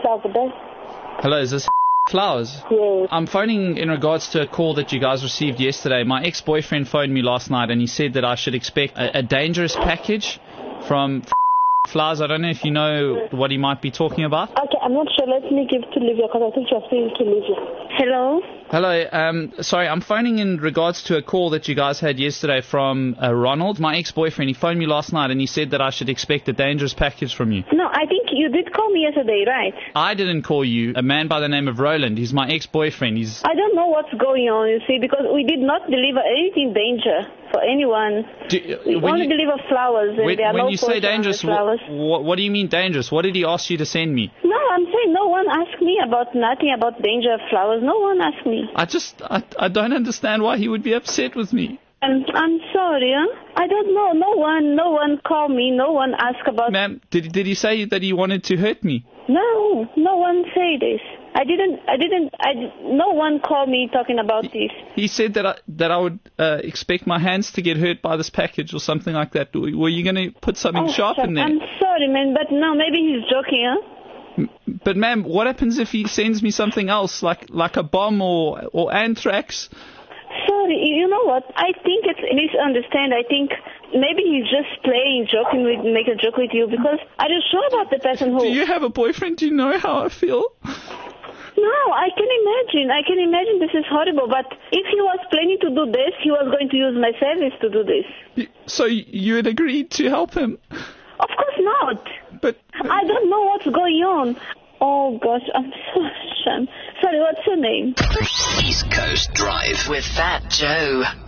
Hello, is this Flowers? Yes. I'm phoning in regards to a call that you guys received yesterday. My ex-boyfriend phoned me last night and he said that I should expect a dangerous package from Flowers. I don't know if you know what he might be talking about. Okay, I'm not sure. Let me give to Livia because I think you're speaking to Livia. Hello? Hello, sorry, I'm phoning in regards to a call that you guys had yesterday from Ronald, my ex-boyfriend. He phoned me last night and he said that I should expect a dangerous package from you. No, I think you did call me yesterday, right? I didn't call you. A man by the name of Roland. He's my ex-boyfriend. I don't know what's going on, you see, because we did not deliver anything danger for anyone. We only deliver flowers. And there are when no you say dangerous, flowers. what do you mean dangerous? What did he ask you to send me? No, I'm saying no one asked me about nothing about danger of flowers. No one asked me. I don't understand why he would be upset with me. I'm sorry, huh? I don't know. No one called me. No one asked about... Ma'am, did he say that he wanted to hurt me? No one say this. No one called me talking about this. He said that I would expect my hands to get hurt by this package or something like that. Were you going to put something sharp in there? I'm sorry, man, but no, maybe he's joking, huh? But ma'am, what happens if he sends me something else, like a bomb or anthrax? Sorry, you know what? I think it's a misunderstanding. I think maybe he's just make a joke with you because are you sure about the person who... Do you have a boyfriend? Do you know how I feel? No, I can imagine this is horrible, but if he was planning to do this, he was going to use my service to do this. So you had agreed to help him? Of course not. But I don't know what's going on. Oh gosh, I'm so ashamed. Sorry, what's your name? East Coast Drive with Fat Joe.